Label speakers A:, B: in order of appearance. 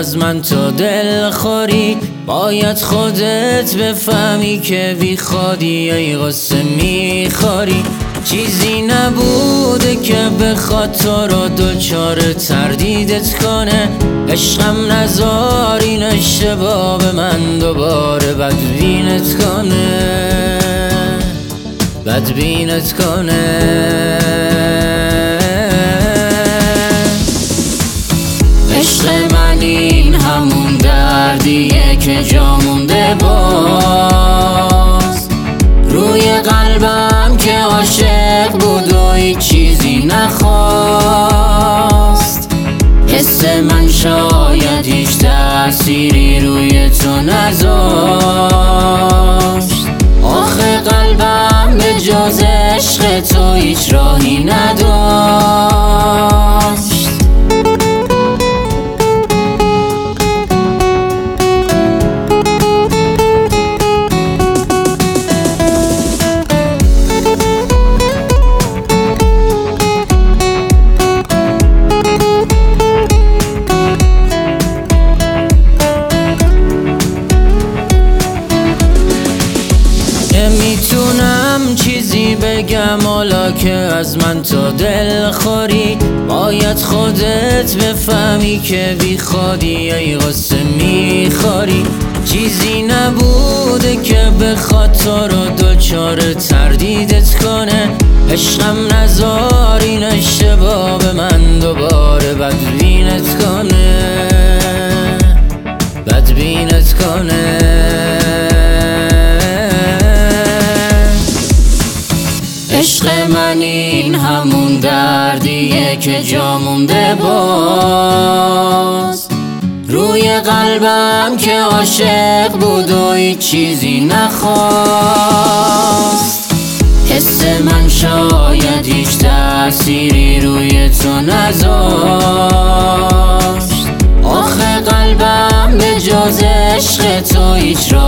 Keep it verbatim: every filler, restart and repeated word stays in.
A: از من تو دل خوری، باید خودت بفهمی که بی خودی ای غصه میخوری. چیزی نبوده که بخواد تو رو دوچار تردیدت کنه، عشقم نذار این اشتباه به من دوباره بدبینت کنه، بدبینت کنه. عشق من این همون دردیه که جا مونده باز روی قلبم که عاشق بود و هیچ چیزی نخواست. حس من شاید هیچ تأثیری روی تو نذاشت، آخه قلبم به جز عشق تو هیچ راهی نداشت. نمیتونم چیزی بگم حالا که از من تو دل خوری، باید خودت بفهمی که بی خودی ای غصه میخوری. چیزی نبوده که بخواد تو رو دوچار تردیدت کنه، عشقم نذار این اشتباه به من دوباره بدبینت کنه، بدبینت کنه. عشق من این همون دردیه که جا مونده باز روی قلبم که عاشق بود و هیچ چیزی نخواست. حس من شاید هیچ تأثیری روی تو نذاشت، آخه قلبم به جز عشق تو هیچ راه